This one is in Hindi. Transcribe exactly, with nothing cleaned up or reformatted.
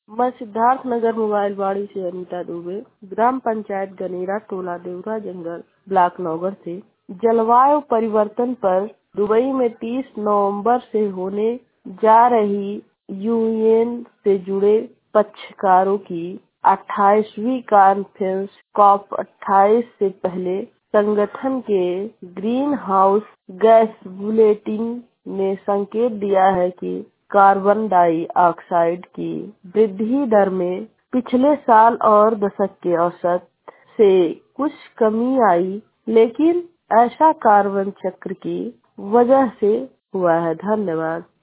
मैं सिद्धार्थ नगर मोबाइल वाड़ी से अनीता दुबे, ग्राम पंचायत गनेरा, टोला देवरा जंगल, ब्लॉक नौगढ़ से। जलवायु परिवर्तन पर दुबई में तीस नवंबर से होने जा रही यूएन से जुड़े पक्षकारों की अट्ठाईसवीं कॉन्फ्रेंस कॉप अट्ठाईस से पहले संगठन के ग्रीन हाउस गैस बुलेटिन ने संकेत दिया है कि कार्बन डाइऑक्साइड की वृद्धि दर में पिछले साल और दशक के औसत से कुछ कमी आई, लेकिन ऐसा कार्बन चक्र की वजह से हुआ है। धन्यवाद।